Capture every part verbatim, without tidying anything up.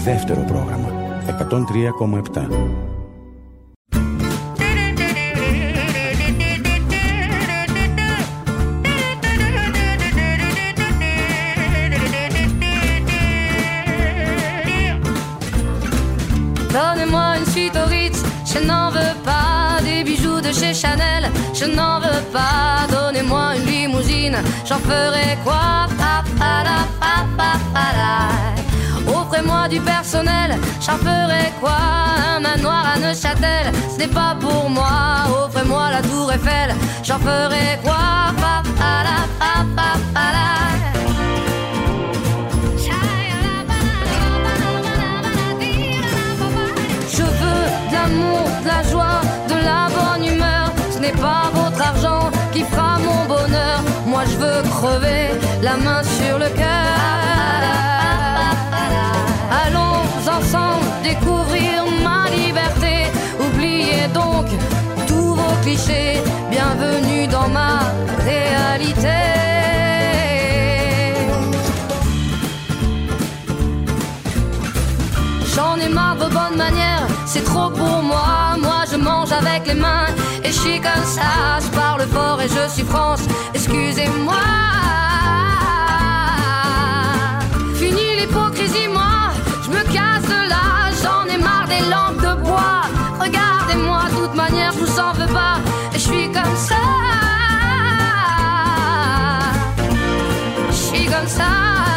δεύτερο πρόγραμμα εκατόν τρία κόμμα επτά. Donnez-moi une suite au Ritz, je n'en veux pas. Des bijoux de chez Chanel, je n'en veux pas. Donnez-moi une limousine, j'en ferai quoi? Pa, pa, la, pa, pa, pa, la. Offrez-moi du personnel, j'en ferai quoi? Un manoir à Neuchâtel, ce n'est pas pour moi. Offrez-moi la tour Eiffel, j'en ferai quoi? Pa, pa, la, pa, pa, pa, la. De la joie, de la bonne humeur, ce n'est pas votre argent qui fera mon bonheur. Moi je veux crever la main sur le cœur. Allons ensemble découvrir ma liberté. Oubliez donc tous vos clichés. Bienvenue dans ma réalité. J'en ai marre de vos bonnes manières, c'est trop pour moi. Moi je mange avec les mains et je suis comme ça. Je parle fort et je suis France, excusez-moi. Fini l'hypocrisie, moi, je me casse de là. J'en ai marre des lampes de bois. Regardez-moi, de toute manière je vous en veux pas. Et je suis comme ça. Je suis comme ça.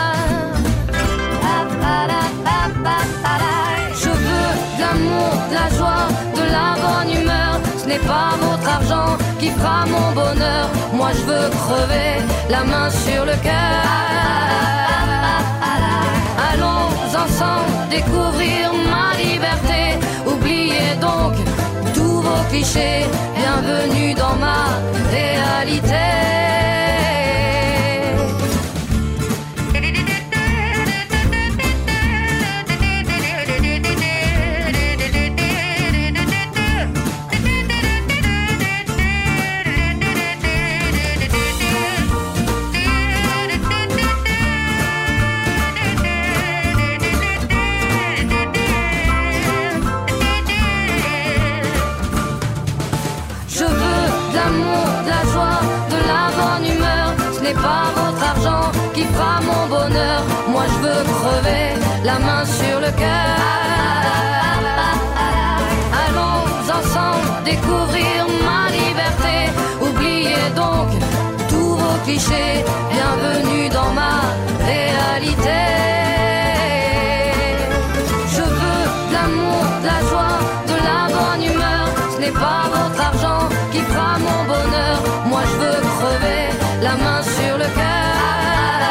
De la joie, de la bonne humeur, ce n'est pas votre argent qui fera mon bonheur. Moi je veux crever la main sur le cœur. Allons ensemble découvrir ma liberté. Oubliez donc tous vos clichés. Bienvenue dans ma réalité. Pas votre argent qui fera mon bonheur. Moi je veux crever la main sur le cœur. Allons ensemble découvrir ma liberté. Oubliez donc tous vos clichés. Bienvenue dans ma réalité. Je veux de l'amour, de la joie, de la bonne humeur. Ce n'est pas votre argent qui fera mon bonheur. Moi je veux crever la main sur le cœur.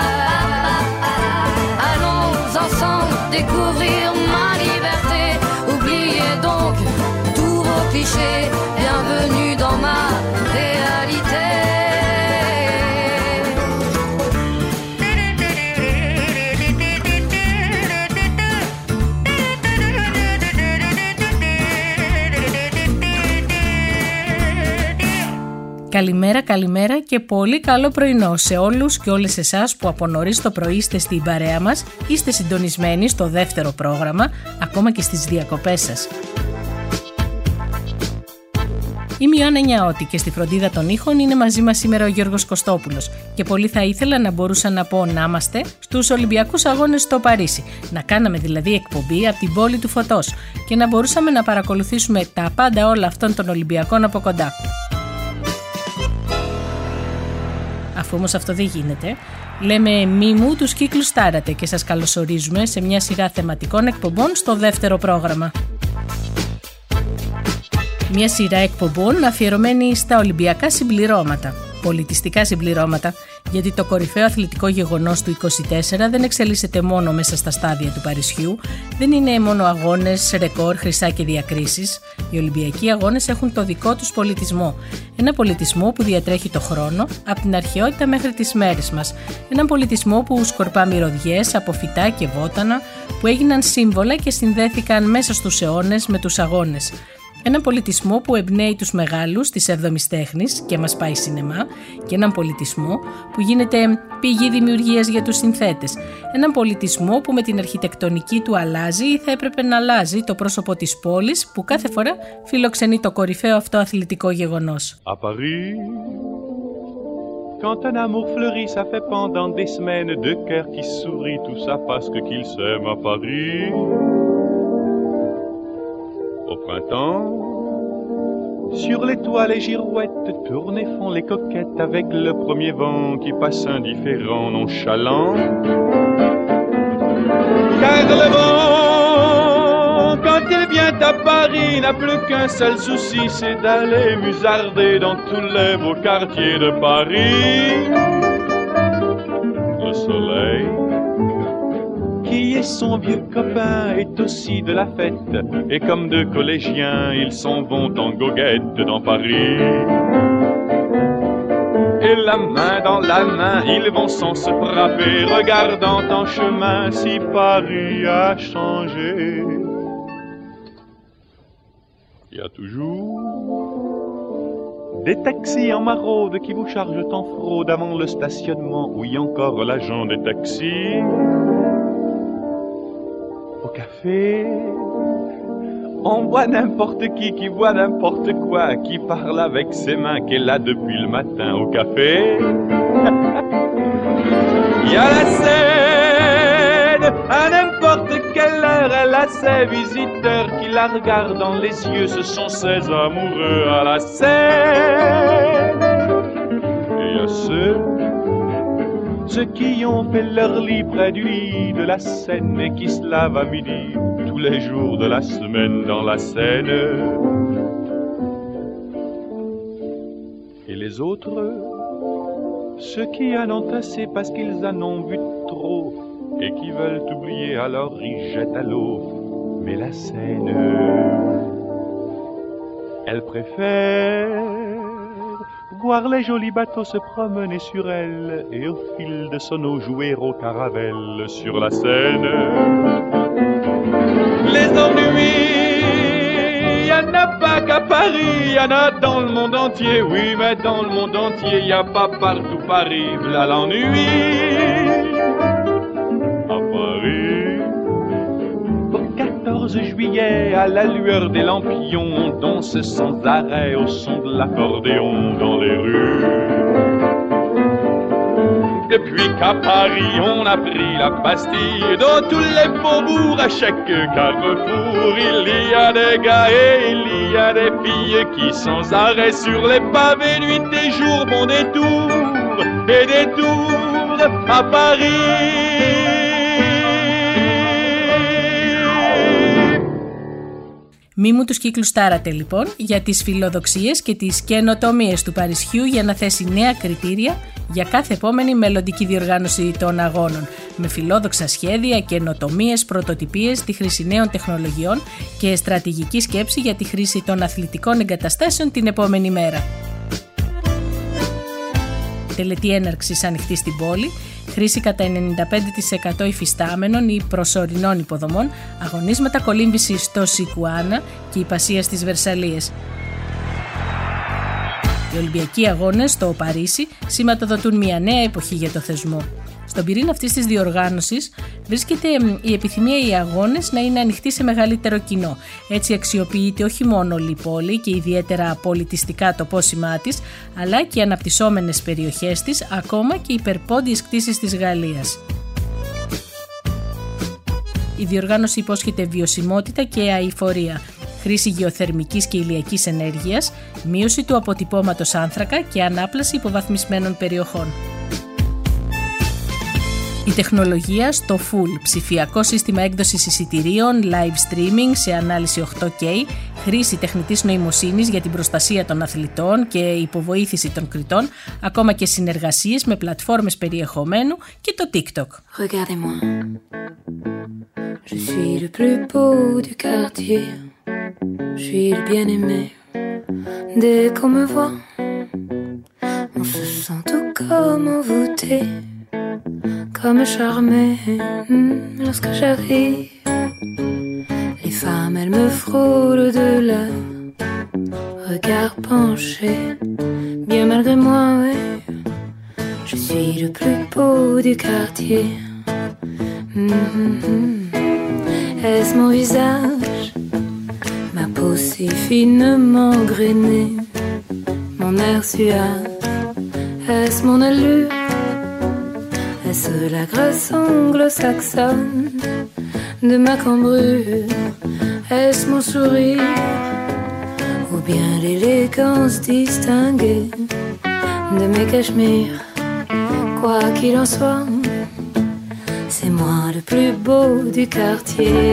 Allons ensemble découvrir ma liberté. Oubliez donc tous vos clichés. Bienvenue dans ma réalité. Καλημέρα, καλημέρα και πολύ καλό πρωινό σε όλους και όλες εσάς που από νωρίς το πρωί είστε στην παρέα μας, είστε συντονισμένοι στο δεύτερο πρόγραμμα, ακόμα και στις διακοπές σας. Είμαι η Ιωάννα Νιαώτη και στη φροντίδα των ήχων είναι μαζί μας σήμερα ο Γιώργος Κωστόπουλος και πολύ θα ήθελα να μπορούσα να πω να είμαστε στους Ολυμπιακούς Αγώνες στο Παρίσι, να κάναμε δηλαδή εκπομπή από την πόλη του φωτός και να μπορούσαμε να παρακολουθήσουμε τα πάντα όλα αυτών των Ολυμπιακών από κοντά. Αφού όμως αυτό δεν γίνεται, λέμε μη μου τους κύκλους τάρατε και σας καλωσορίζουμε σε μια σειρά θεματικών εκπομπών στο δεύτερο πρόγραμμα. Μια σειρά εκπομπών αφιερωμένη στα Ολυμπιακά συμπληρώματα, πολιτιστικά συμπληρώματα, γιατί το κορυφαίο αθλητικό γεγονός του είκοσι τέσσερα δεν εξελίσσεται μόνο μέσα στα στάδια του Παρισιού, δεν είναι μόνο αγώνες, ρεκόρ, χρυσά και διακρίσεις. Οι Ολυμπιακοί αγώνες έχουν το δικό τους πολιτισμό. Ένα πολιτισμό που διατρέχει το χρόνο, από την αρχαιότητα μέχρι τις μέρες μας. Έναν πολιτισμό που σκορπά μυρωδιές από φυτά και βότανα, που έγιναν σύμβολα και συνδέθηκαν μέσα στους αιώνες με τους αγώνες. Έναν πολιτισμό που εμπνέει τους μεγάλους της έβδομης τέχνης και μας πάει σινεμά, και έναν πολιτισμό που γίνεται πηγή δημιουργίας για τους συνθέτες. Έναν πολιτισμό που με την αρχιτεκτονική του αλλάζει ή θα έπρεπε να αλλάζει το πρόσωπο της πόλης που κάθε φορά φιλοξενεί το κορυφαίο αυτό αθλητικό γεγονός. À Paris, quand un amour fleurit, ça fait pendant des semaines deux cœurs qui sourient, tout ça parce que qu'ils s'aiment à Paris. Au printemps, sur les toits les girouettes tournent et font les coquettes avec le premier vent qui passe indifférent, nonchalant. Car le vent, quand il vient à Paris, n'a plus qu'un seul souci, c'est d'aller musarder dans tous les beaux quartiers de Paris. Le soleil, qui est son vieux copain, est aussi de la fête. Et comme deux collégiens, ils s'en vont en goguette dans Paris. Et la main dans la main, ils vont sans se frapper, regardant en chemin si Paris a changé. Il y a toujours des taxis en maraude qui vous chargent en fraude avant le stationnement. Oui, encore l'agent des taxis. Au café, on voit n'importe qui, qui voit n'importe quoi, qui parle avec ses mains, qui est là depuis le matin au café. Il y a la scène, à n'importe quelle heure, elle a ses visiteurs qui la regardent dans les yeux, ce sont ses amoureux à la scène. Et il y a ceux Ceux qui ont fait leur lit près du lit de la Seine et qui se lavent à midi tous les jours de la semaine dans la Seine. Et les autres, ceux qui en ont assez parce qu'ils en ont vu trop et qui veulent oublier, alors ils jettent à l'eau. Mais la Seine, elle préfère voir les jolis bateaux se promener sur elle et au fil de son eau jouer aux caravelles sur la Seine. Les ennuis, y en a pas qu'à Paris, y en a dans le monde entier. Oui, mais dans le monde entier, y a pas partout Paris, v'là l'ennui. À Paris, au quatorze juillet, à la lueur des lampions, on danse sans arrêt au son de l'accordéon dans les rues. Depuis qu'à Paris on a pris la Bastille, dans tous les faubourgs, à chaque carrefour, il y a des gars et il y a des filles qui sans arrêt sur les pavés, nuit et jour, vont des tours et des tours à Paris. Μη μου τους κύκλους τάρατε λοιπόν για τις φιλοδοξίες και τις καινοτομίες του Παρισιού για να θέσει νέα κριτήρια για κάθε επόμενη μελλοντική διοργάνωση των αγώνων, με φιλόδοξα σχέδια, καινοτομίες, πρωτοτυπίες, τη χρήση νέων τεχνολογιών και στρατηγική σκέψη για τη χρήση των αθλητικών εγκαταστάσεων την επόμενη μέρα. Τελετή έναρξης ανοιχτή στην πόλη, χρήση κατά ενενήντα πέντε τοις εκατό υφιστάμενων ή προσωρινών υποδομών, αγωνίσματα κολύμβησης στο Σικουάνα και υπασία στις Βερσαλίες. Οι Ολυμπιακοί Αγώνες στο Παρίσι σηματοδοτούν μια νέα εποχή για το θεσμό. Στον πυρήνα αυτής της διοργάνωσης βρίσκεται η επιθυμία οι αγώνες να είναι ανοιχτοί σε μεγαλύτερο κοινό. Έτσι αξιοποιείται όχι μόνο η πόλη και ιδιαίτερα πολιτιστικά το πόσημά της, αλλά και οι αναπτυσσόμενες περιοχές της, ακόμα και οι υπερπόντιες κτήσεις της Γαλλίας. Η διοργάνωση υπόσχεται βιωσιμότητα και αειφορία, χρήση γεωθερμικής και ηλιακής ενέργειας, μείωση του αποτυπώματος άνθρακα και ανάπλαση υποβαθμισμένων περιοχών. Η τεχνολογία στο Full, ψηφιακό σύστημα έκδοσης εισιτηρίων, live streaming σε ανάλυση οκτώ κέι, χρήση τεχνητής νοημοσύνης για την προστασία των αθλητών και υποβοήθηση των κριτών, ακόμα και συνεργασίες με πλατφόρμες περιεχομένου και το TikTok. Regardez-moi, je suis le plus beau du quartier, je suis le bien-aimé, dès qu'on me voit, on se sent tout comme envoûté. Comme charmé, lorsque j'arrive, les femmes elles me frôlent de leurs regard penché, bien malgré moi, ouais, je suis le plus beau du quartier. Mm-hmm. Est-ce mon visage, ma peau si finement grainée, mon air suave, est-ce mon allure, est-ce la grâce anglo-saxonne de ma cambrure, est-ce mon sourire, ou bien l'élégance distinguée de mes cachemires? Quoi qu'il en soit, c'est moi le plus beau du quartier.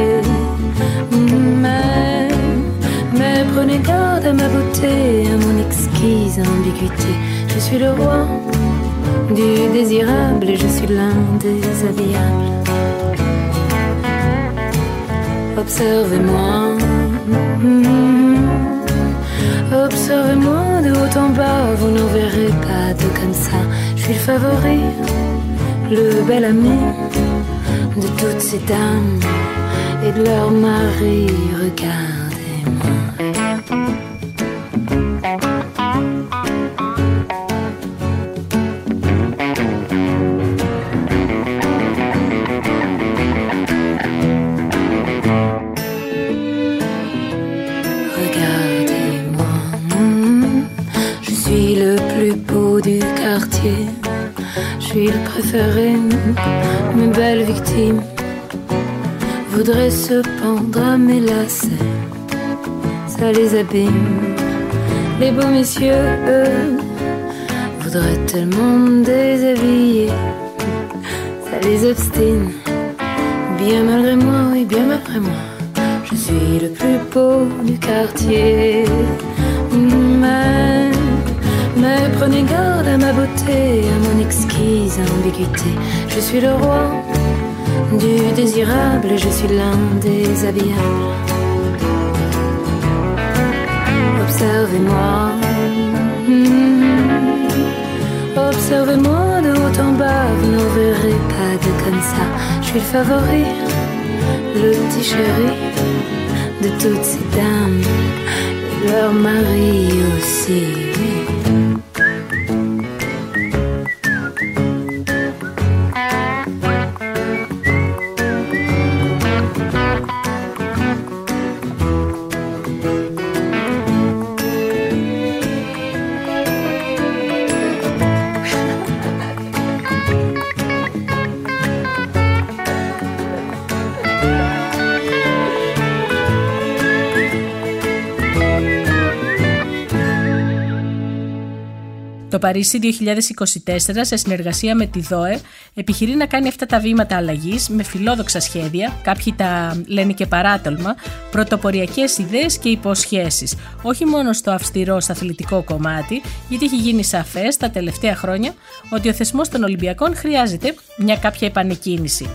Mais, mais prenez garde à ma beauté, à mon exquise ambiguïté. Je suis le roi du désirable et je suis l'un des habillables. Observez-moi, mmh, observez-moi de haut en bas, vous n'en verrez pas de comme ça. Je suis le favori, le bel ami de toutes ces dames et de leurs maris. Regardez-moi. Regardez-moi. Je suis le plus beau du quartier. Je suis le préféré, mes belles victimes voudraient se pendre à mes lacets. Ça les abîme. Les beaux messieurs, eux, voudraient tellement me déshabiller. Ça les obstine. Bien malgré moi, oui, bien malgré moi, je suis le plus beau du quartier. Mais Mais prenez garde à ma beauté, à mon exquise ambiguïté. Je suis le roi du désirable et je suis l'un des habillables. Observez-moi, mmh. Observez-moi de haut en bas, vous n'en verrez pas de comme ça. Je suis le favori, le petit chéri de toutes ces dames et leurs maris aussi, oui. Το Παρίσι δύο χιλιάδες είκοσι τέσσερα, σε συνεργασία με τη ΔΟΕ, επιχειρεί να κάνει αυτά τα βήματα αλλαγής με φιλόδοξα σχέδια, κάποιοι τα λένε και παράτολμα, πρωτοποριακές ιδέες και υποσχέσεις. Όχι μόνο στο αυστηρό στο αθλητικό κομμάτι, γιατί έχει γίνει σαφές τα τελευταία χρόνια ότι ο θεσμός των Ολυμπιακών χρειάζεται μια κάποια επανεκκίνηση.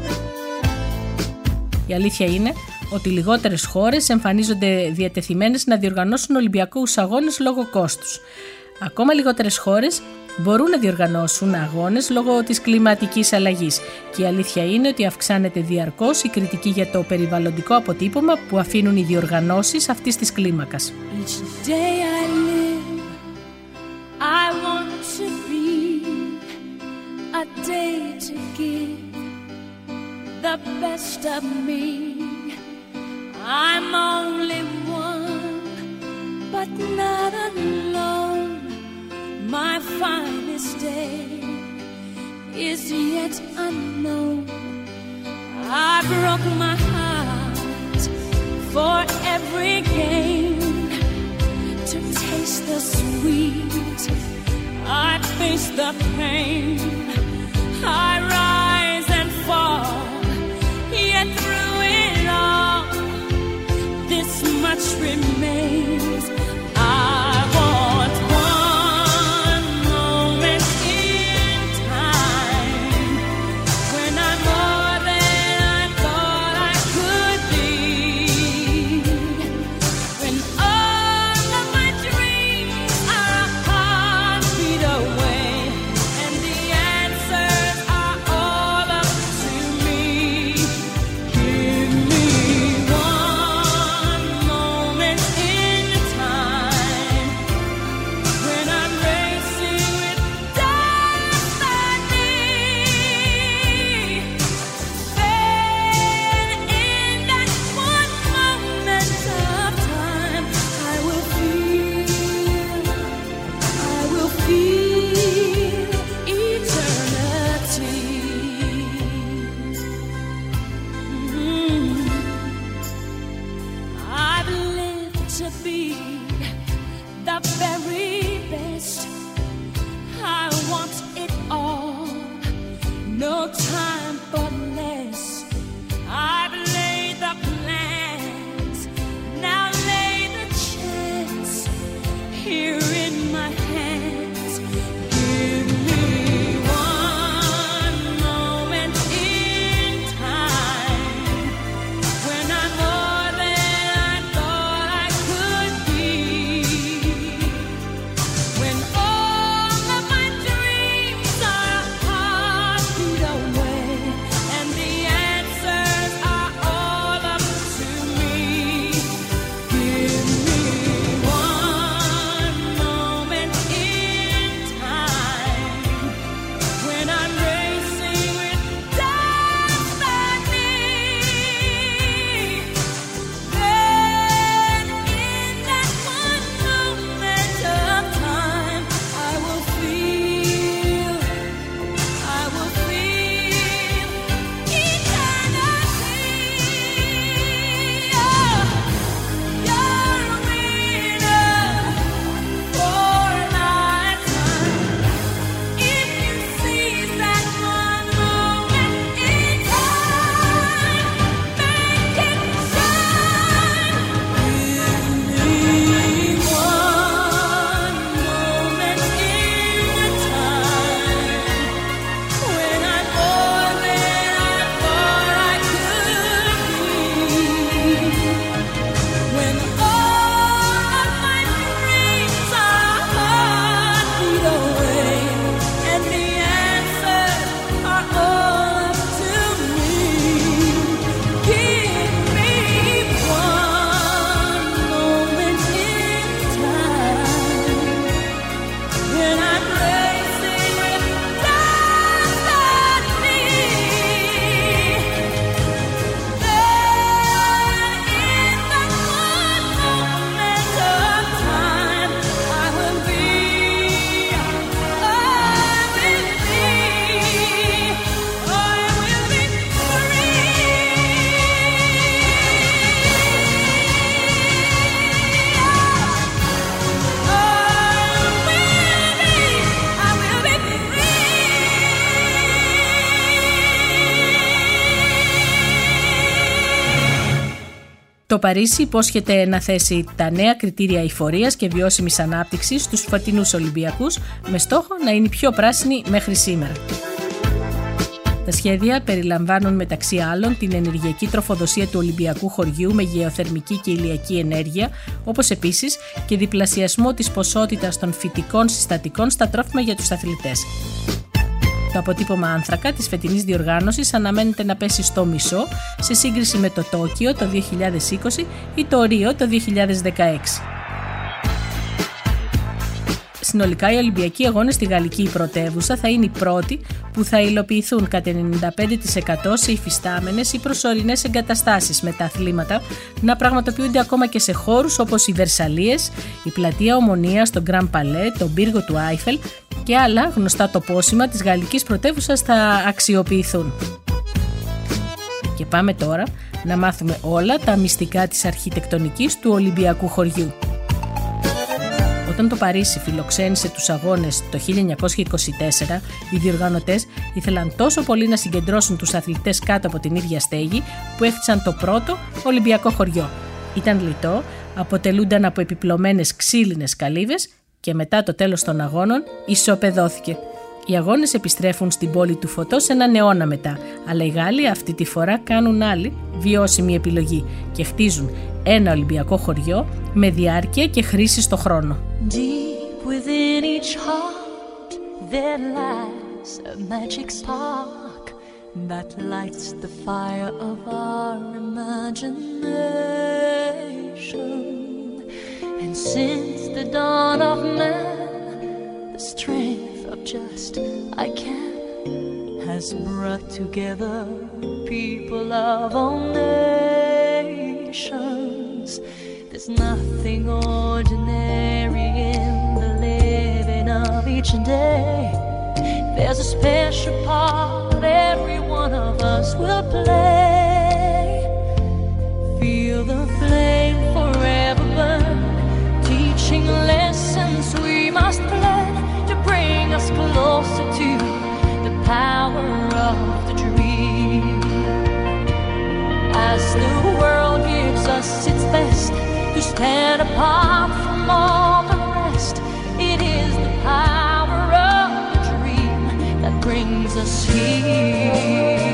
Η αλήθεια είναι ότι λιγότερες χώρες εμφανίζονται διατεθειμένες να διοργανώσουν Ολυμπιακούς αγώνες λόγω κόστους. Ακόμα λιγότερες χώρες μπορούν να διοργανώσουν αγώνες λόγω της κλιματικής αλλαγής και η αλήθεια είναι ότι αυξάνεται διαρκώς η κριτική για το περιβαλλοντικό αποτύπωμα που αφήνουν οι διοργανώσεις αυτής της κλίμακας. Each day I live, I want to be a day to give the best of me. I'm only one, but not alone. My finest day is yet unknown. I broke my heart for every gain, to taste the sweet, I face the pain. I rise and fall, yet through it all, this much remains. I want one moment in time when I'm more than I thought I could be, when all of my dreams are a heartbeat away and the answers are time but less. I've laid the plans, now lay the chance here in my hands. Give me one moment in time when I'm more than I thought I could be, when all of my dreams are a heartbeat away and the answers are all up to me. Give me one moment in time when I'm racing with destiny. Then in that one moment of time, I will feel, I will feel eternity. Oh, you're a winner for a lifetime. If you seize that one moment in time, make it shine. Give me one moment in time when I'm more than I thought I could be, when all of my dreams are a heartbeat away and the answers are all up to me. Give me one moment in time when I'm racing with destiny. Then in that one moment of time, I will be, I will be, I will be Το Παρίσι υπόσχεται να θέσει τα νέα κριτήρια αειφορίας και βιώσιμης ανάπτυξης στους φετινούς Ολυμπιακούς με στόχο να είναι πιο πράσινη μέχρι σήμερα. Τα σχέδια περιλαμβάνουν μεταξύ άλλων την ενεργειακή τροφοδοσία του Ολυμπιακού χωριού με γεωθερμική και ηλιακή ενέργεια, όπως επίσης και διπλασιασμό της ποσότητας των φυτικών συστατικών στα τρόφιμα για τους αθλητές. Το αποτύπωμα άνθρακα της φετινής διοργάνωσης αναμένεται να πέσει στο μισό σε σύγκριση με το Τόκιο το δύο χιλιάδες είκοσι ή το Ρίο το δύο χιλιάδες δεκαέξι. Συνολικά οι Ολυμπιακοί Αγώνες στη Γαλλική πρωτεύουσα θα είναι οι πρώτοι που θα υλοποιηθούν κατά ενενήντα πέντε τοις εκατό σε υφιστάμενες ή προσωρινές εγκαταστάσεις με τα αθλήματα να πραγματοποιούνται ακόμα και σε χώρους όπως οι Βερσαλίες, η πλατεία Ομονίας, το Γκραν Παλέ, τον πύργο του Άιφελ και άλλα γνωστά τοπόσημα της γαλλικής πρωτεύουσας θα αξιοποιηθούν. Και πάμε τώρα να μάθουμε όλα τα μυστικά της αρχιτεκτονικής του Ολυμπιακού χωριού. Όταν το Παρίσι φιλοξένησε τους αγώνες το χίλια εννιακόσια είκοσι τέσσερα, οι διοργανωτές ήθελαν τόσο πολύ να συγκεντρώσουν τους αθλητές κάτω από την ίδια στέγη που έχτισαν το πρώτο Ολυμπιακό χωριό. Ήταν λιτό, αποτελούνταν από επιπλωμένες ξύλινες καλύβες και μετά το τέλος των αγώνων ισοπεδώθηκε. Οι αγώνες επιστρέφουν στην πόλη του φωτός έναν αιώνα μετά, αλλά οι Γάλλοι αυτή τη φορά κάνουν άλλη βιώσιμη επιλογή και χτίζουν ένα Ολυμπιακό χωριό με διάρκεια και χρήση στο χρόνο. Deep within each heart there lies a magic spark that lights the fire of our imagination. And since the dawn of man, the strength of just I can has brought together people of all nations. There's nothing ordinary in the living of each day. There's a special part every one of us will play. Feel the flame forever burn, teaching lessons we must learn to bring us closer to the power of the dream. stand apart from all the rest. It is the power of the dream that brings us here.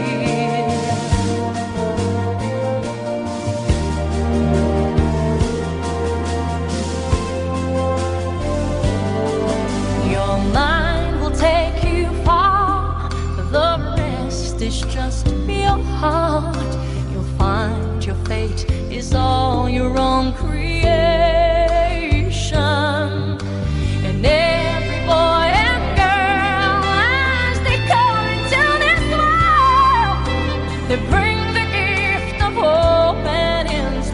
Your mind will take you far, the rest is just your heart. You'll find your fate is all your own creation. And every boy and girl, as they come into this world, they bring the gift of hope and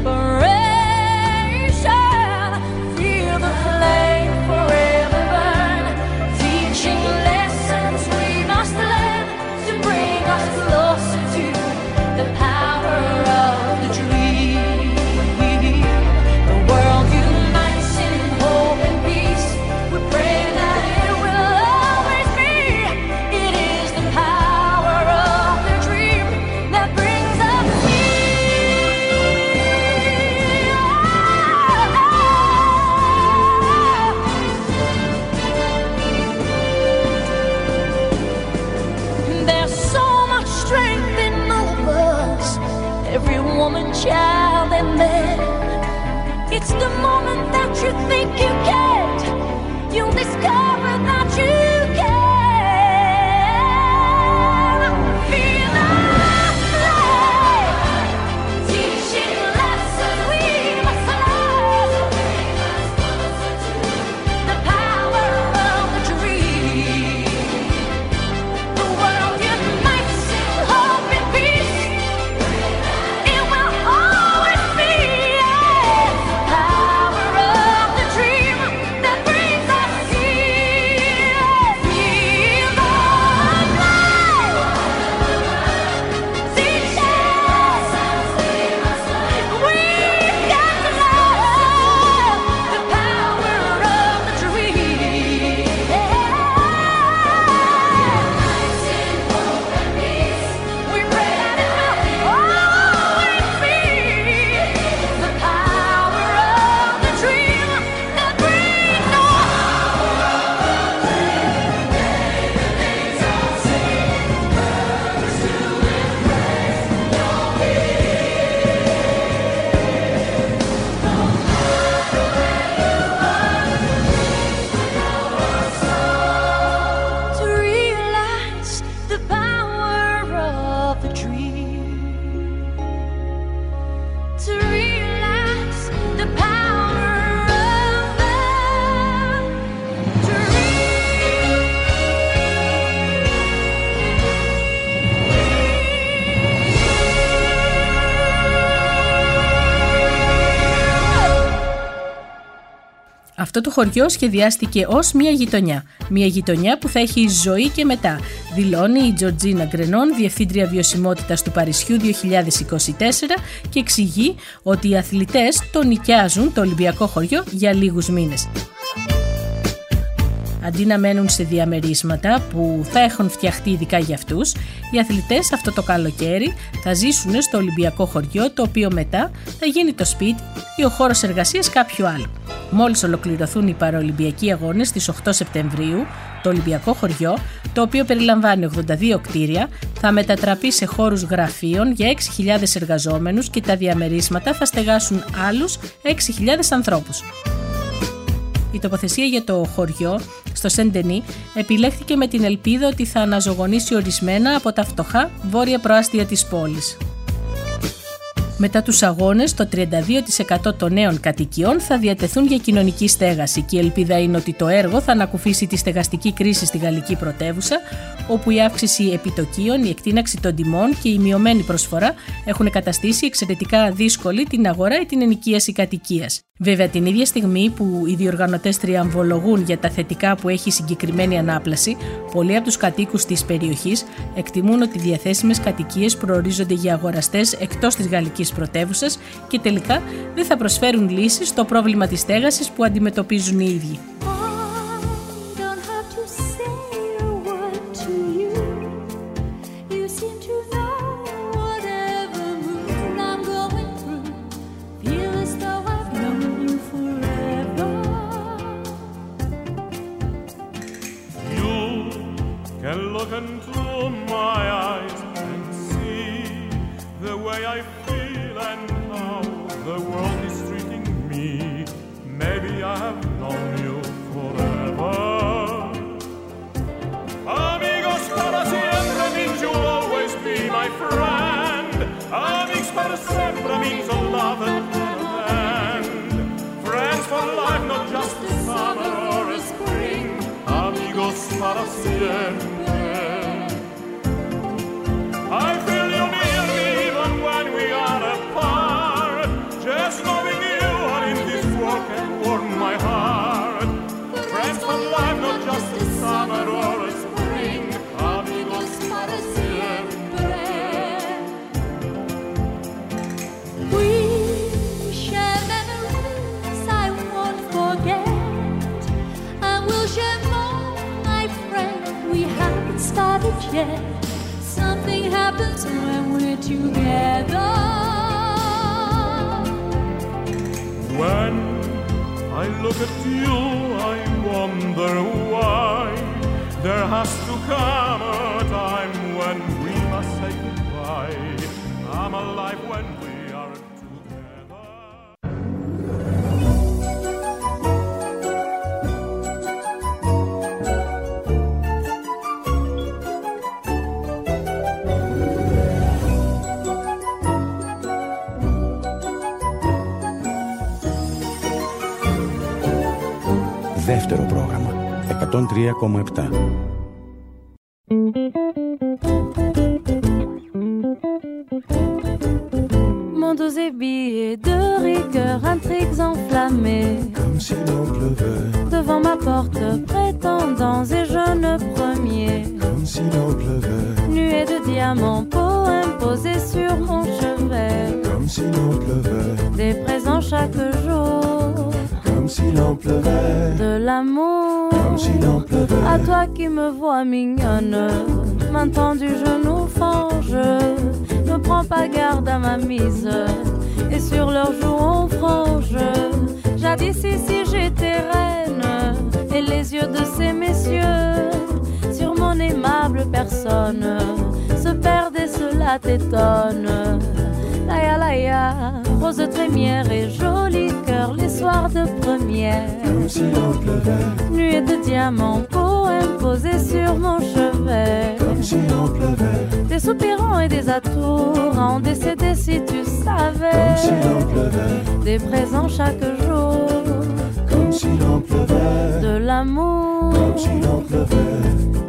inspiration. Feel the flame forever burn, teaching lessons we must learn to bring us closer to the power of the dream. The world unites in hope and peace. We pray that it will always be. It is the power of the dream that brings us here. There's so much strength in all of us, every woman, child, and man. It's the moment that you think you can't, you'll discover that you can. Feel the flame, teaching lessons we must learn. The power of the dream. The world unites in hope and peace. It will always be the power of the dream that brings us here. Feel the flame, teach us. We've got to love the power of the dream. We pray that it will always be the power of the dream that brings us. To realize the power of the dream. To realize the power of the Αυτό το χωριό σχεδιάστηκε ως μια γειτονιά. Μια γειτονιά που θα έχει ζωή και μετά, δηλώνει η Τζορτζίνα Γκρενόν, Διευθύντρια Βιωσιμότητας του Παρισιού δύο χιλιάδες είκοσι τέσσερα, και εξηγεί ότι οι αθλητές το νοικιάζουν το Ολυμπιακό χωριό για λίγους μήνες. Αντί να μένουν σε διαμερίσματα που θα έχουν φτιαχτεί ειδικά για αυτούς, οι αθλητές αυτό το καλοκαίρι θα ζήσουν στο Ολυμπιακό χωριό, το οποίο μετά θα γίνει το σπίτι ή ο χώρος εργασίας κάποιου άλλου. Μόλις ολοκληρωθούν οι παραολυμπιακοί αγώνες στις οκτώ Σεπτεμβρίου, το Ολυμπιακό χωριό, το οποίο περιλαμβάνει ογδόντα δύο κτίρια, θα μετατραπεί σε χώρους γραφείων για έξι χιλιάδες εργαζόμενους και τα διαμερίσματα θα στεγάσουν άλλους έξι χιλιάδες ανθρώπους. Η τοποθεσία για το χωριό στο Σεντενί επιλέχθηκε με την ελπίδα ότι θα αναζωογονήσει ορισμένα από τα φτωχά βόρεια προάστια της πόλης. Μετά τους αγώνες, το τριάντα δύο τοις εκατό των νέων κατοικιών θα διατεθούν για κοινωνική στέγαση και η ελπίδα είναι ότι το έργο θα ανακουφίσει τη στεγαστική κρίση στη γαλλική πρωτεύουσα, όπου η αύξηση επιτοκίων, η εκτείναξη των τιμών και η μειωμένη προσφορά έχουν καταστήσει εξαιρετικά δύσκολη την αγορά ή την ενοικίαση κατοικίας. Βέβαια, την ίδια στιγμή που οι διοργανωτές τριαμβολογούν για τα θετικά που έχει συγκεκριμένη ανάπλαση, πολλοί από τους κατοίκους της περιοχής εκτιμούν ότι οι διαθέσιμες κατοικίες προορίζονται για αγοραστές εκτός της γαλλικής πρωτεύουσας και τελικά δεν θα προσφέρουν λύσεις στο πρόβλημα της στέγασης που αντιμετωπίζουν οι ίδιοι. way I feel and how the world is treating me. Maybe I have known you forever. Amigos para siempre means you'll always be my friend. Amigos para siempre means a love that never ends. Friends for life, not just a summer or a spring. Amigos para siempre. I feel you near me even when we are apart. Just knowing you are in this world can warm my heart. Friends for life, not just a summer or a spring. Amigos para siempre. We share memories I won't forget. I will share more, my friend. We haven't started yet. Something happens when we're together. When I look at you, I wonder why there has to come a time when we must say goodbye. I'm alive when we are together. Δεύτερο πρόγραμμα εκατόν τρία κόμμα επτά. Mon dos est billet de rigueur, intrigues enflammées. Comme si l'on pleuvait. Devant ma porte, prétendants et jeunes premiers. Comme si l'on pleuvait. Nuée de diamants, poèmes posés sur mon chevet. Comme si l'on pleuvait. Des présents chaque jour. Comme si l'on pleuvait. De l'amour. Comme si l'on pleuvait. À toi qui me vois mignonne, maintenant du genou fange. Ne prends pas garde à ma mise, et sur leurs joues on frange. Jadis ici j'étais reine, et les yeux de ces messieurs sur mon aimable personne se perdent et cela t'étonne. Laïa laïa, rose trémière et joli cœur, les soirs de première. Comme si l'on pleuvait. Nuée de diamants, poèmes posés sur mon chevet. Comme si l'on pleuvait. Des soupirants et des atours à en décéder si tu savais. Comme si l'on pleuvait. Des présents chaque jour. Comme si l'on pleuvait. De l'amour. Comme si l'on pleuvait.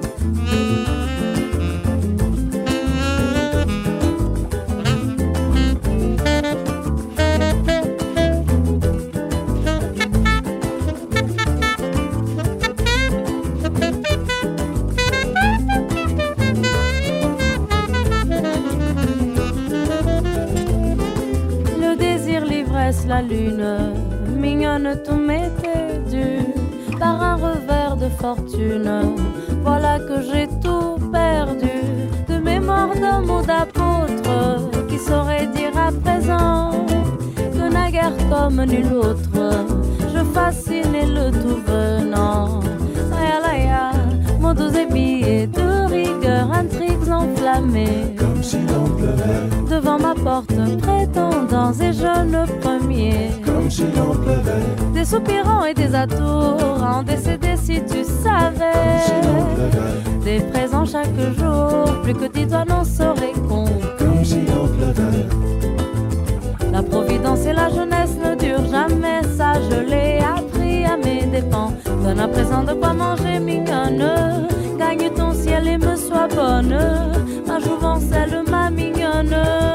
La lune, mignonne, tout m'était dû par un revers de fortune. Voilà que j'ai tout perdu, de mémoire d'homme ou d'apôtre, qui saurait dire à présent que naguère comme nul autre, je fascinais le tout venant. Laïa laïa, mon dos est billet de rigueur, intrigues enflammées. Comme si l'on pleuvait. Devant ma porte, prétendants et jeunes premiers. Comme si l'on pleuvait. Des soupirants et des atours à en décéder si tu savais. Comme si l'on pleuvait. Des présents chaque jour, plus que tes doigts n'en seraient compte. Comme si l'on pleuvait. La providence et la jeunesse ne durent jamais, ça je l'ai appris à mes dépens. Donne à présent de quoi manger mignonne, gagne ton ciel et me sois bonne, ma jouvencelle, ma mignonne.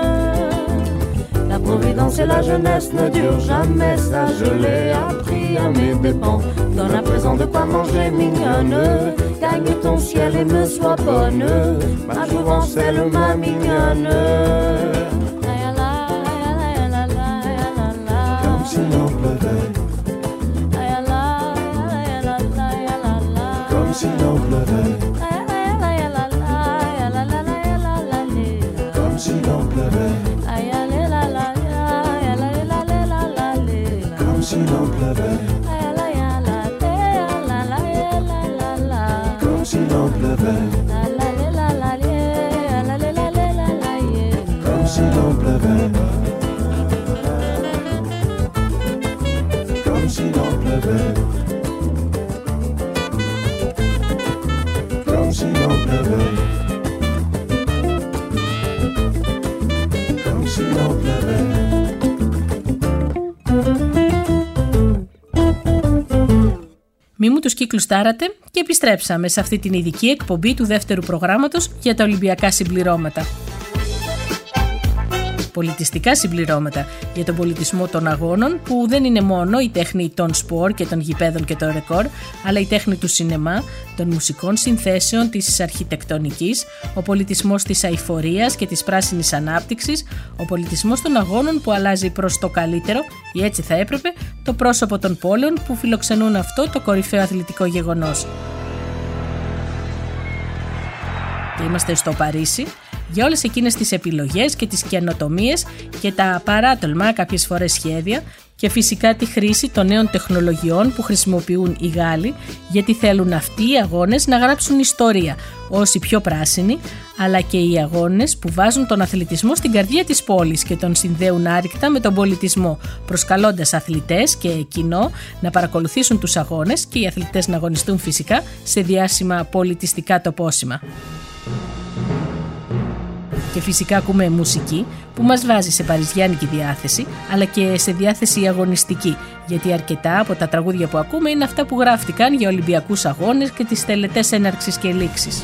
La providence et la jeunesse ne durent jamais, ça je l'ai appris à mes dépens. Donne à présent de quoi manger mignonne, gagne ton ciel et me sois bonne, ma jouvencelle, ma mignonne. Comme si l'on pleuvait. Comme si l'on pleuvait. Comme si l'on pleuvait. Comme si l'on pleuvait. Comme si l'on pleuvait. Comme si l'on pleuvait. Comme si s'il en pleuvait, comme s'il en pleuvait, comme s'il en pleuvait, comme s'il en pleuvait. Μη μου τους κύκλους τάρατε και επιστρέψαμε σε αυτή την ειδική εκπομπή του δεύτερου προγράμματος για τα Ολυμπιακά συμπληρώματα. Πολιτιστικά συμπληρώματα για τον πολιτισμό των αγώνων, που δεν είναι μόνο η τέχνη των σπορ και των γηπέδων και των ρεκόρ, αλλά η τέχνη του σινεμά, των μουσικών συνθέσεων, της αρχιτεκτονικής, ο πολιτισμός της αειφορίας και της πράσινης ανάπτυξης, ο πολιτισμός των αγώνων που αλλάζει προς το καλύτερο, ή έτσι θα έπρεπε, το πρόσωπο των πόλεων που φιλοξενούν αυτό το κορυφαίο αθλητικό γεγονός. Και είμαστε στο Παρίσι για όλες εκείνες τις επιλογές και τις καινοτομίες και τα παράτολμα κάποιες φορές σχέδια και φυσικά τη χρήση των νέων τεχνολογιών που χρησιμοποιούν οι Γάλλοι, γιατί θέλουν αυτοί οι αγώνες να γράψουν ιστορία ως οι πιο πράσινοι, αλλά και οι αγώνες που βάζουν τον αθλητισμό στην καρδιά της πόλης και τον συνδέουν άρρηκτα με τον πολιτισμό, προσκαλώντας αθλητές και κοινό να παρακολουθήσουν τους αγώνες και οι αθλητές να αγωνιστούν φυσικά σε διάσημα πολιτιστικά τοπόσημα. Και φυσικά ακούμε μουσική που μας βάζει σε παριζιάνικη διάθεση, αλλά και σε διάθεση αγωνιστική, γιατί αρκετά από τα τραγούδια που ακούμε είναι αυτά που γράφτηκαν για Ολυμπιακούς αγώνες και τις τελετές έναρξης και λήξης.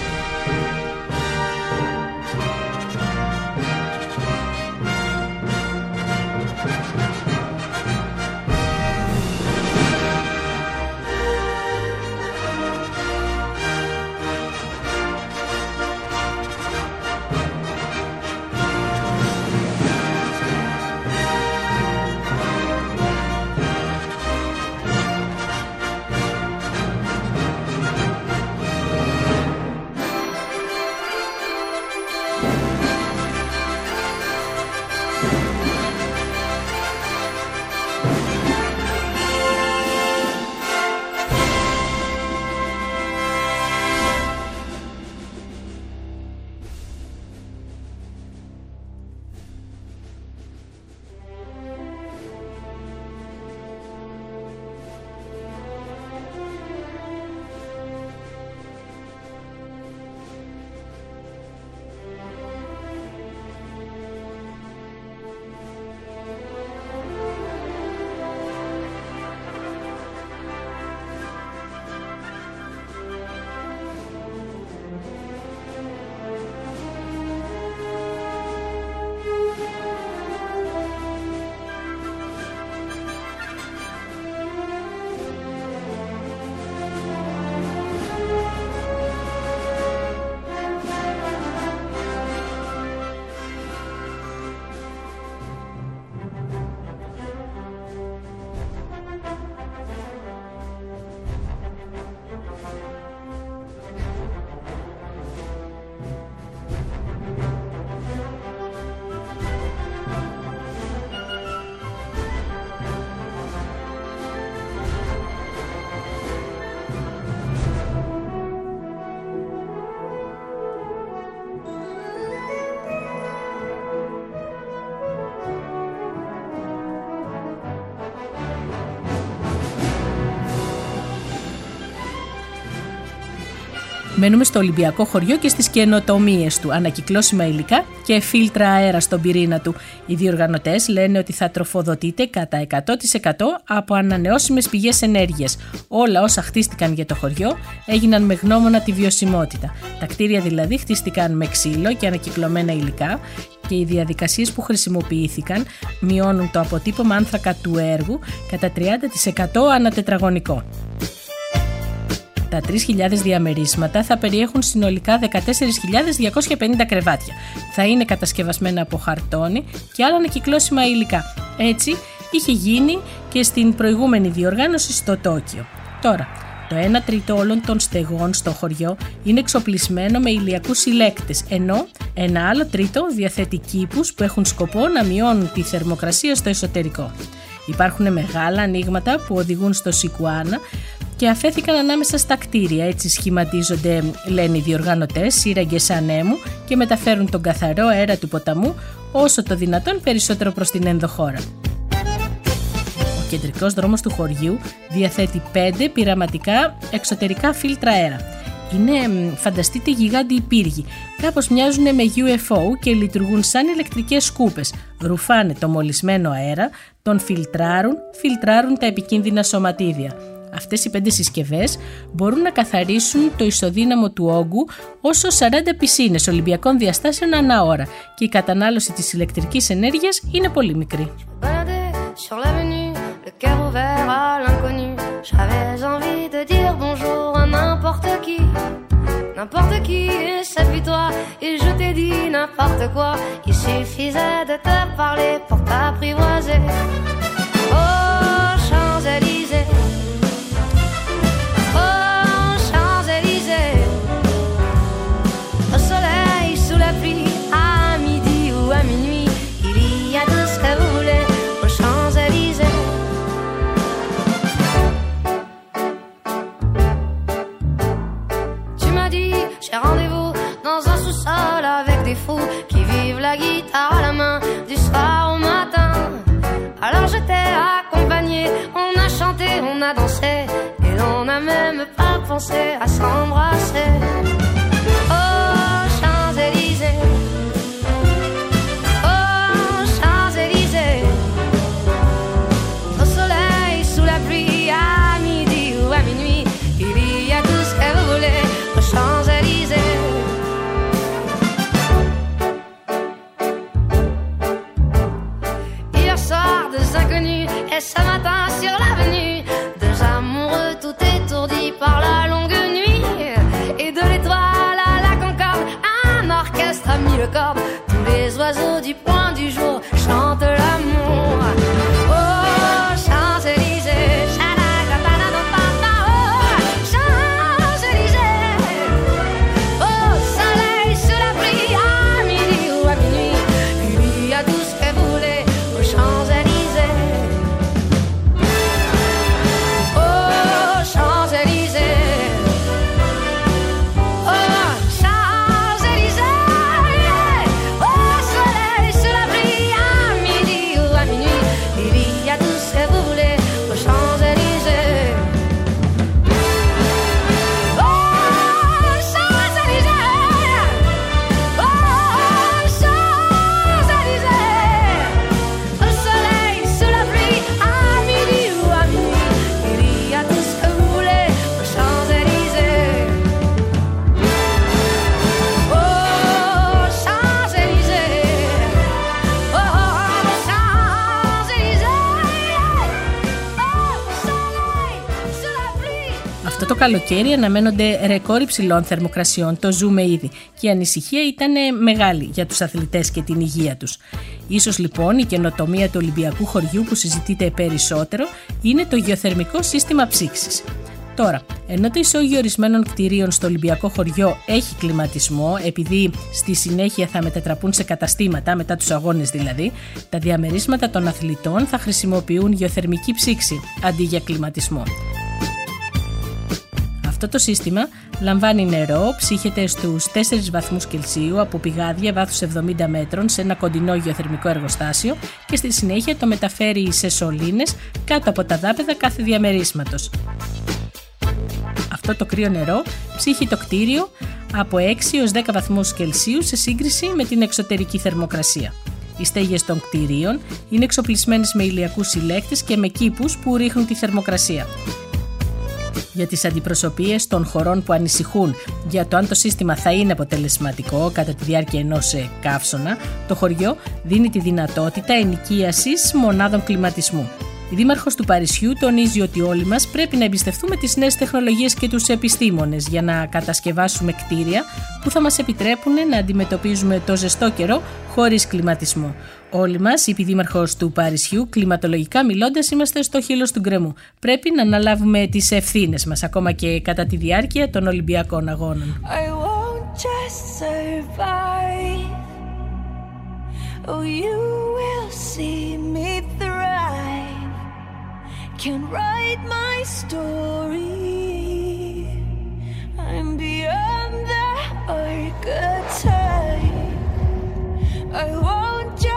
Μένουμε στο Ολυμπιακό χωριό και στις καινοτομίες του, ανακυκλώσιμα υλικά και φίλτρα αέρα στον πυρήνα του. Οι διοργανωτές λένε ότι θα τροφοδοτείται κατά εκατό τοις εκατό από ανανεώσιμες πηγές ενέργειας. Όλα όσα χτίστηκαν για το χωριό έγιναν με γνώμονα τη βιωσιμότητα. Τα κτίρια δηλαδή χτίστηκαν με ξύλο και ανακυκλωμένα υλικά και οι διαδικασίες που χρησιμοποιήθηκαν μειώνουν το αποτύπωμα άνθρακα του έργου κατά τριάντα τοις εκατό ανά τετραγωνικό. Τα τρεις χιλιάδες διαμερίσματα θα περιέχουν συνολικά δεκατέσσερις χιλιάδες διακόσια πενήντα κρεβάτια. Θα είναι κατασκευασμένα από χαρτόνι και άλλα ανακυκλώσιμα υλικά. Έτσι είχε γίνει και στην προηγούμενη διοργάνωση στο Τόκιο. Τώρα, το ένα τρίτο όλων των στεγών στο χωριό είναι εξοπλισμένο με ηλιακούς συλλέκτες, ενώ ένα άλλο τρίτο διαθέτει κήπους που έχουν σκοπό να μειώνουν τη θερμοκρασία στο εσωτερικό. Υπάρχουν μεγάλα ανοίγματα που οδηγούν στο Σικουάνα και αφέθηκαν ανάμεσα στα κτίρια. Έτσι σχηματίζονται, λένε οι διοργανωτές, σύραγγες ανέμου και μεταφέρουν τον καθαρό αέρα του ποταμού όσο το δυνατόν περισσότερο προς την ενδοχώρα. Ο κεντρικός δρόμος του χωριού διαθέτει πέντε πειραματικά εξωτερικά φίλτρα αέρα. Είναι, φανταστείτε, γιγάντιοι πύργοι. Κάπως μοιάζουν με γιου εφ ο και λειτουργούν σαν ηλεκτρικές σκούπες. Ρουφάνε το μολυσμένο αέρα, τον φιλτράρουν, φιλτράρουν τα επικίνδυνα σωματίδια. Αυτές οι πέντε συσκευές μπορούν να καθαρίσουν το ισοδύναμο του όγκου όσο σαράντα πισίνες Ολυμπιακών διαστάσεων ανά ώρα και η κατανάλωση της ηλεκτρικής ενέργειας είναι πολύ μικρή. Sur l'avenue, le cœur ouvert à l'inconnu, j'avais envie de dire bonjour à n'importe qui, n'importe qui, et ça fut toi, et je t'ai dit n'importe quoi, il suffisait de te parler pour t'apprivoiser. Oh, Champs-Élysées, oh, Champs-Élysées, au soleil, sous la pluie, à midi ou à minuit, il y a tout ce que vous voulez. Champs-Élysées. Tu m'as dit, j'ai rendez-vous dans un sous-sol avec des fous qui vivent la guitare à la main du soir au matin. Alors je t'ai accompagné, on a chanté, on a dansé et on n'a même pas pensé à s'embrasser. Oh, Champs-Élysées. Et ce matin sur l'avenue, deux amoureux tout étourdis par la longue nuit. Et de l'étoile à la Concorde, un orchestre a mis le corps. Tous les oiseaux du point du jour chantent l'amour. Oh, Champs-Élysées, Το καλοκαίρι αναμένονται ρεκόρ υψηλών θερμοκρασιών, το ζούμε ήδη, και η ανησυχία ήταν μεγάλη για τους αθλητές και την υγεία τους. Ίσως λοιπόν η καινοτομία του Ολυμπιακού χωριού που συζητείται περισσότερο είναι το γεωθερμικό σύστημα ψήξης. Τώρα, ενώ το ισόγειο ορισμένων κτηρίων στο Ολυμπιακό χωριό έχει κλιματισμό, επειδή στη συνέχεια θα μετατραπούν σε καταστήματα, μετά τους αγώνες δηλαδή, τα διαμερίσματα των αθλητών θα χρησιμοποιούν γεωθερμική ψήξη αντί για κλιματισμό. Αυτό το σύστημα λαμβάνει νερό, ψύχεται στους τέσσερις βαθμούς Κελσίου από πηγάδια βάθους εβδομήντα μέτρων σε ένα κοντινό γεωθερμικό εργοστάσιο και στη συνέχεια το μεταφέρει σε σωλήνες κάτω από τα δάπεδα κάθε διαμερίσματος. Αυτό το κρύο νερό ψύχει το κτίριο από έξι έως δέκα βαθμούς Κελσίου σε σύγκριση με την εξωτερική θερμοκρασία. Οι στέγες των κτιρίων είναι εξοπλισμένες με ηλιακούς συλλέκτες και με κήπους που ρίχνουν τη θερμοκρασία. Για τις αντιπροσωπείες των χωρών που ανησυχούν για το αν το σύστημα θα είναι αποτελεσματικό κατά τη διάρκεια ενός καύσωνα, το χωριό δίνει τη δυνατότητα ενοικίασης μονάδων κλιματισμού. Η δήμαρχος του Παρισιού τονίζει ότι όλοι μας πρέπει να εμπιστευτούμε τις νέες τεχνολογίες και τους επιστήμονες για να κατασκευάσουμε κτίρια που θα μας επιτρέπουν να αντιμετωπίζουμε το ζεστό καιρό χωρίς κλιματισμό. Όλοι μας, είπε η δήμαρχος του Παρισιού, κλιματολογικά μιλώντας, είμαστε στο χείλος του γκρεμού. Πρέπει να αναλάβουμε τις ευθύνες μας, ακόμα και κατά τη διάρκεια των Ολυμπιακών Αγώνων. I won't just survive. Oh, you will see me thrive. Can write my story. I'm beyond the archetype. I won't just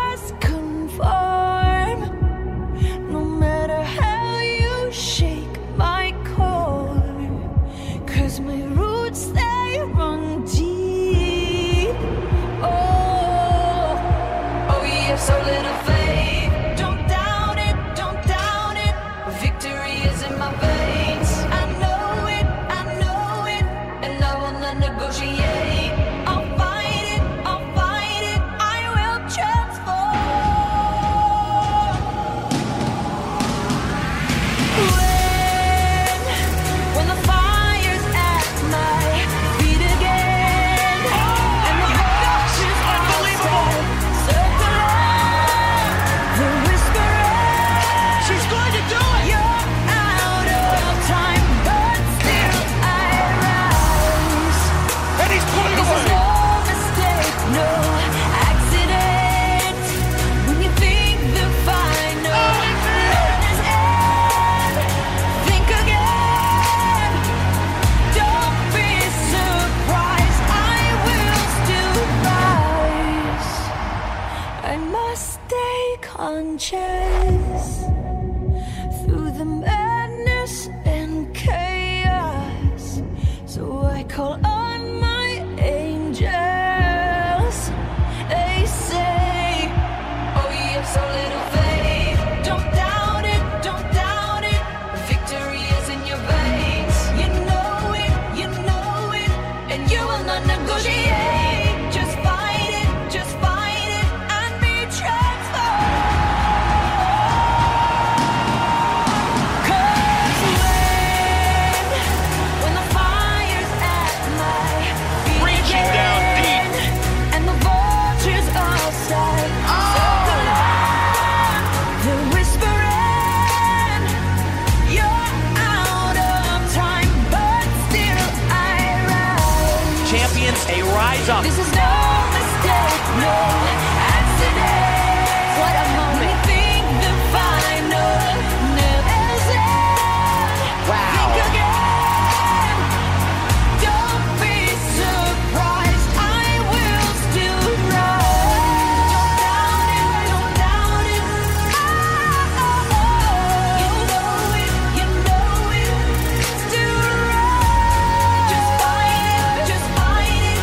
punches through the madness and chaos. So I call on my angels. They say, oh, you have so little faith. Don't doubt it, don't doubt it. Victory is in your veins. You know it, you know it, and you will not negotiate. Just fight it, just fight it, and be transformed. 'Cause when, when the fire's at my feet Reaching down deep. and the vultures outside circle around, they're whispering, you're out of time, but still I rise. Champions, a rise up. This is no mistake, no accident. What a moment. Think the final never said. Wow. Think again. Don't be surprised. I will still rise. Don't doubt it. Don't doubt it. Oh, oh, oh. You know it. You know it. Still rise. Just fight it. Just fight it.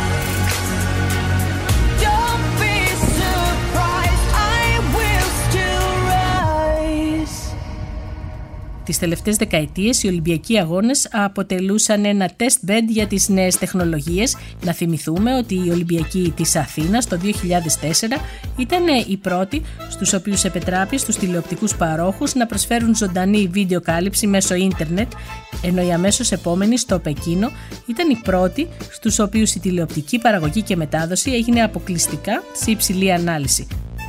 Don't be surprised. I will still rise. Τις τελευταίες δεκαετίες οι Ολυμπιακοί Αγώνες αποτελούσαν ένα test bed για τις νέες τεχνολογίες. Να θυμηθούμε ότι οι Ολυμπιακοί της Αθήνας το δύο χιλιάδες τέσσερα ήταν οι πρώτοι στους οποίους επετράπη στους τηλεοπτικούς παρόχους να προσφέρουν ζωντανή βίντεο κάλυψη μέσω ίντερνετ, ενώ οι αμέσως επόμενοι στο Πεκίνο ήταν οι πρώτοι στους οποίους η τηλεοπτική παραγωγή και μετάδοση έγινε αποκλειστικά σε υψηλή ανάλυση.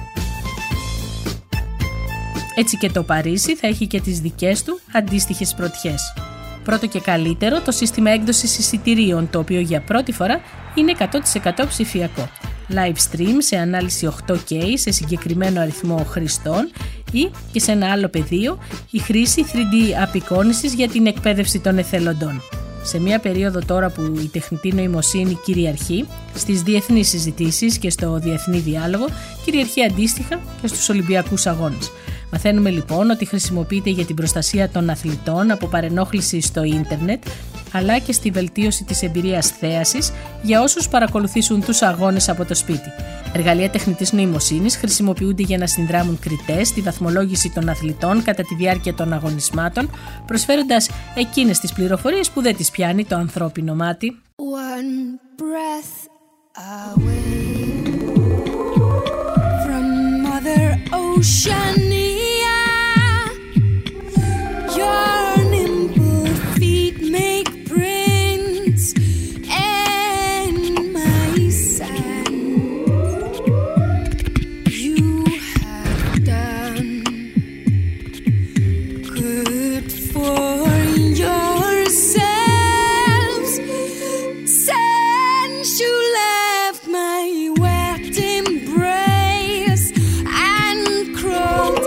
Έτσι και το Παρίσι θα έχει και τις δικές του αντίστοιχες πρωτιές. Πρώτο και καλύτερο το σύστημα έκδοσης εισιτηρίων, το οποίο για πρώτη φορά είναι εκατό τοις εκατό ψηφιακό. Live stream σε ανάλυση οκτώ κέι σε συγκεκριμένο αριθμό χρηστών ή και σε ένα άλλο πεδίο η χρήση θρι ντι απεικόνησης για την εκπαίδευση των εθελοντών. Σε μια περίοδο τώρα που η τεχνητή νοημοσύνη κυριαρχεί στις διεθνείς συζητήσεις και στο διεθνή διάλογο, κυριαρχεί αντίστοιχα και στους Ολυμπιακούς Αγώνες. Μαθαίνουμε λοιπόν ότι χρησιμοποιείται για την προστασία των αθλητών από παρενόχληση στο ίντερνετ, αλλά και στη βελτίωση της εμπειρίας θέασης για όσους παρακολουθήσουν τους αγώνες από το σπίτι. Εργαλεία τεχνητής νοημοσύνης χρησιμοποιούνται για να συνδράμουν κριτές στη βαθμολόγηση των αθλητών κατά τη διάρκεια των αγωνισμάτων, προσφέροντας εκείνες τις πληροφορίες που δεν τις πιάνει το ανθρώπινο μάτι. One breath away from Mother Oceania. Your nimble feet make prints in my sand. You have done good for yourselves since you left my wet embrace and crawled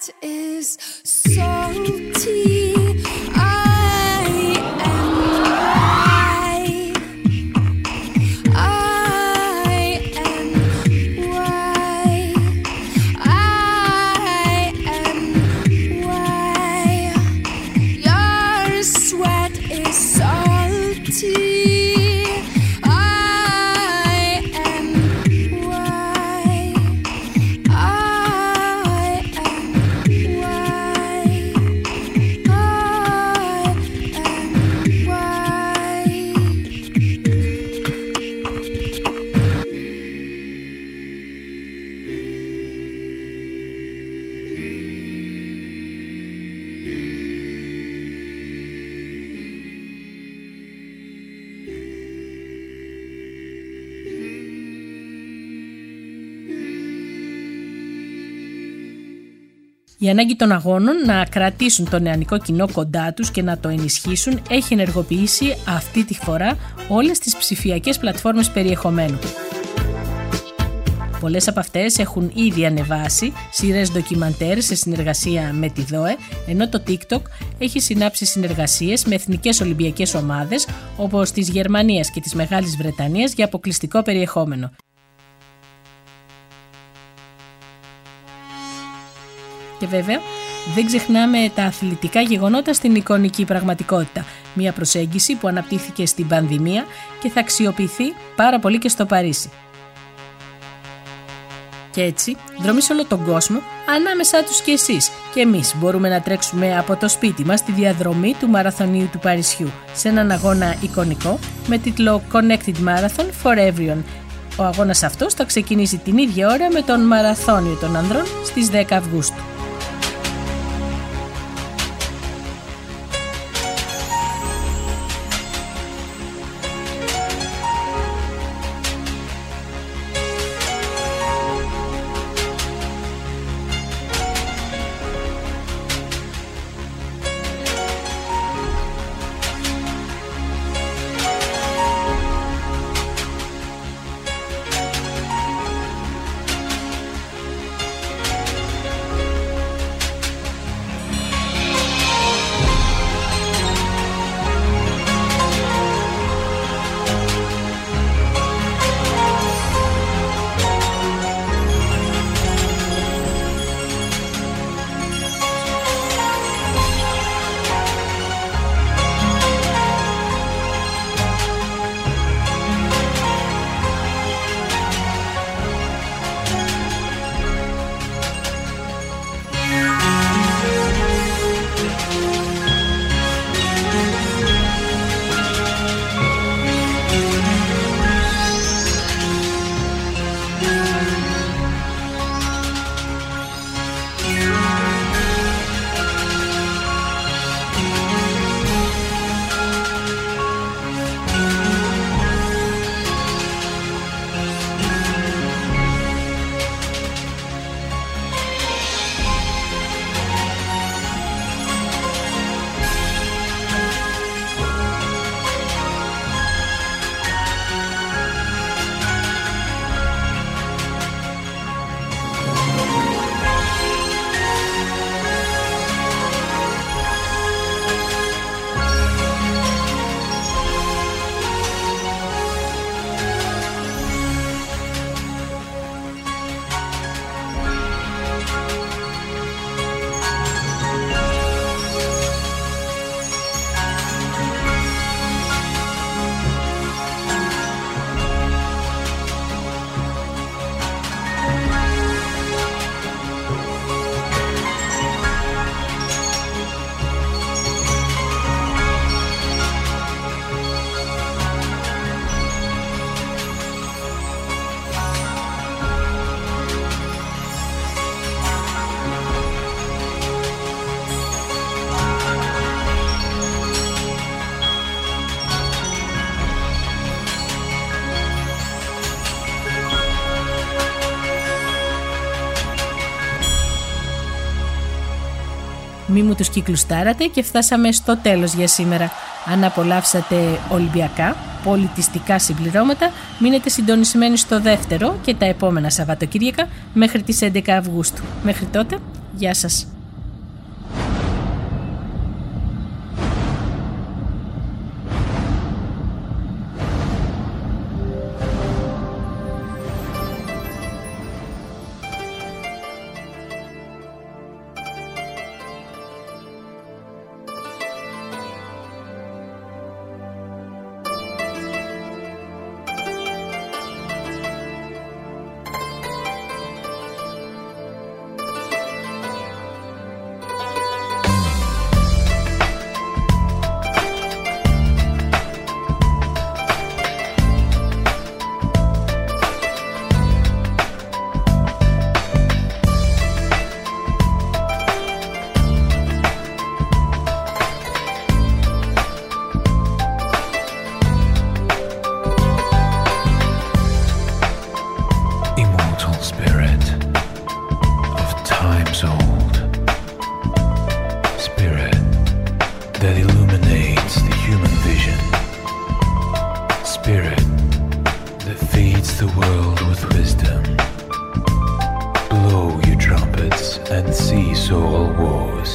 sweat is salty. I am white. I am white. I am white. Your sweat is salty. Η ανάγκη των αγώνων να κρατήσουν το νεανικό κοινό κοντά τους και να το ενισχύσουν έχει ενεργοποιήσει αυτή τη φορά όλες τις ψηφιακές πλατφόρμες περιεχομένου. Πολλές από αυτές έχουν ήδη ανεβάσει σειρές ντοκιμαντέρ σε συνεργασία με τη ΔΟΕ, ενώ το TikTok έχει συνάψει συνεργασίες με εθνικές ολυμπιακές ομάδες όπως της Γερμανίας και της Μεγάλης Βρετανίας για αποκλειστικό περιεχόμενο. Και βέβαια, δεν ξεχνάμε τα αθλητικά γεγονότα στην εικονική πραγματικότητα. Μια προσέγγιση που αναπτύχθηκε στην πανδημία και θα αξιοποιηθεί πάρα πολύ και στο Παρίσι. Και έτσι, δρομεί σε όλο τον κόσμο, ανάμεσά τους και εσείς και εμείς μπορούμε να τρέξουμε από το σπίτι μας τη διαδρομή του Μαραθωνίου του Παρισιού σε έναν αγώνα εικονικό με τίτλο Connected Marathon for Everyone. Ο αγώνας αυτός θα ξεκινήσει την ίδια ώρα με τον Μαραθώνιο των Ανδρών στις δέκα Αυγούστου. Μη μου τους κυκλουστάρατε και φτάσαμε στο τέλος για σήμερα. Αν απολαύσατε Ολυμπιακά, πολιτιστικά συμπληρώματα, μείνετε συντονισμένοι στο δεύτερο και τα επόμενα Σαββατοκύριακα μέχρι τις έντεκα Αυγούστου. Μέχρι τότε, γεια σας. littoral wars.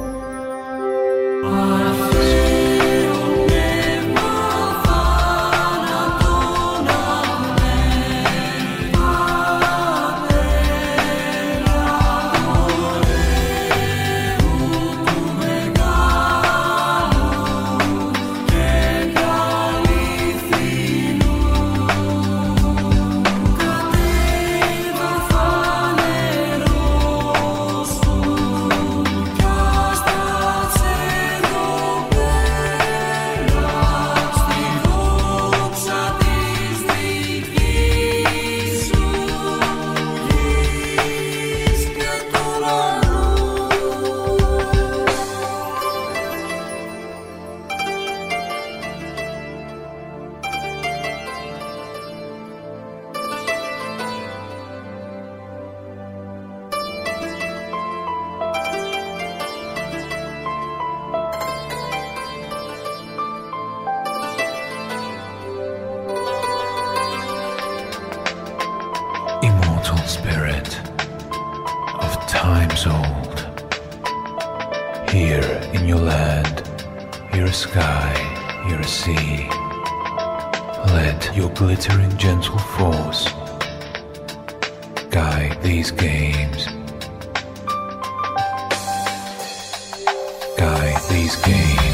Spirit of times old, here in your land, here a sky, here a sea, let your glittering gentle force guide these games, guide these games.